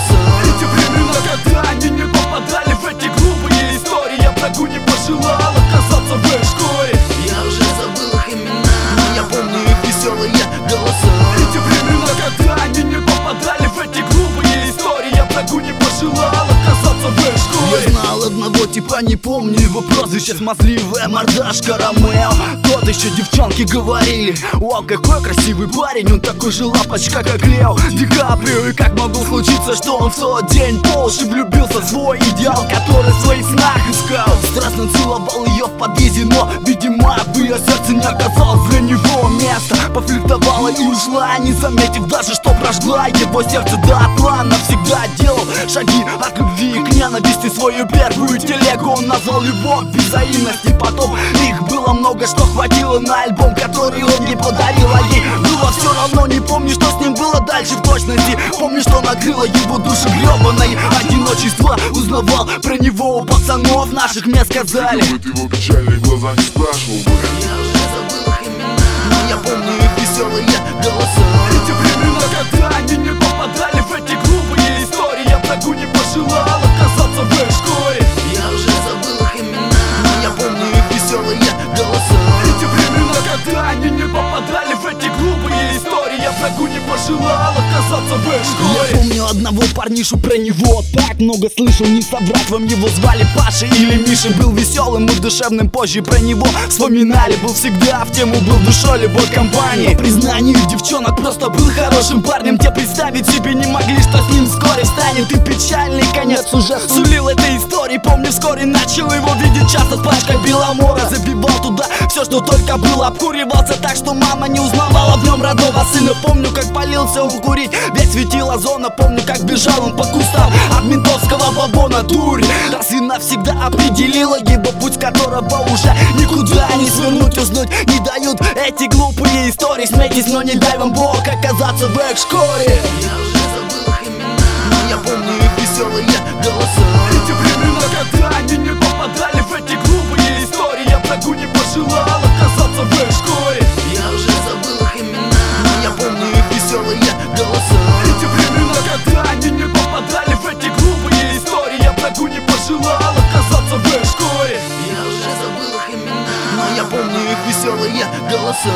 голоса. Эти времена, когда они не попадали в эти глупые истории, я врагу не пожелал оказаться в их шкуре. Я уже забыл их имена, но я помню их веселые голоса. Эти времена, когда они не попадали в эти глупые истории, я врагу не пожелал оказаться в их шкуре. Я знал одного типа, не помню его прозвище, смазливая мордашка Ромео. Тот еще девчонки говорили: вау, какой красивый парень, он такой же лапочка, как Лео Ди Каприо. И как могло случиться, что он в тот день по уши влюбился в свой идеал, который в своих снах искал. Страстно целовал ее в подъезде, но, видимо, в ее сердце не оказалось для него места. Пофлиртовала и ушла, не заметив даже, что прожгла его сердце дотла. Навсегда делал шаги от любви к ненависти. Свою первую телегу он назвал любовь, взаимность. И потом их было много, что хватило на альбом, который он не подарил. А ей было все равно, не помню, что с ним было дальше в точности. Помню, что накрыло его душу гребаной одиночество. Узнавал про него у пацанов наших, мне сказали: вот его печальные глаза, не спрашивал бы. Я уже забыл их имена, но я помню их веселые голоса. Эти времена, когда они не попадали в эти глупые истории, я врагу не пожелал оказаться в их шкуре. Я уже забыл их имена, но я помню их веселые голоса. Эти времена, когда они не попадали в эти глупые истории, я врагу не пожелал оказаться в их шкуре. Я помню одного парнишу, про него так много слышал, не соврать вам, его звали Паша или Миша. Был веселым и душевным, позже про него вспоминали. Был всегда в тему, был душой любой компании. По признанию девчонок, просто был хорошим парнем. Те представить себе не могли, что с ним вскоре станет. И печальный конец уже сулил этой истории. Помню, вскоре начал его видеть часто с пачкой Беломора. Забивал туда все, что только было, обкуривался так, что мама не узнавала в нем родного сына. Помню, как полился он курить, ведь светила зона. Помню, как бежал он по кустам от ментовского бабона. Дурь раз и навсегда определила его путь, которого уже никуда не свернуть. Уснуть не дают эти глупые истории. Смейтесь, но не дай вам Бог оказаться в их шкуре. Я уже забыл их имена, но я помню их веселые голоса. Эти времена, когда они не попадали в эти глупые истории, я врагу не пожелал оказаться в их шкуре. Я уже забыл их имена, но я помню их веселые голоса. Эти времена, когда они не попадали в эти глупые истории, я врагу не пожелал оказаться в их шкуре. Я уже забыл их имена, но я помню их веселые голоса.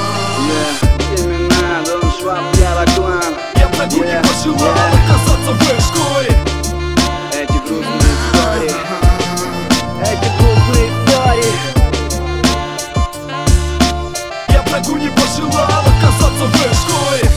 Имена Дон Шваб, Яра Клан. Я врагу не пожелал оказаться в их шкуре. Эти грустные истории, эти глупые истории. Я врагу не пожелал оказаться в их шкуре.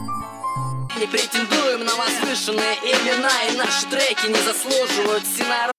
Не претендуем на возвышенные имена, и наши треки не заслуживают всенародного